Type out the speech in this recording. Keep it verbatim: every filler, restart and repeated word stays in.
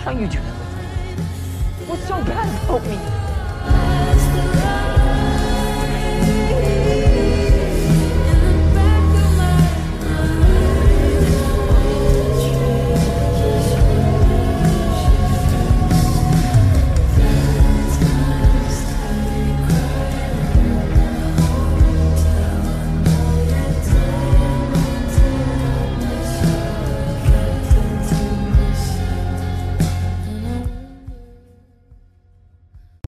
Why don't you do that with me? What's so bad about me?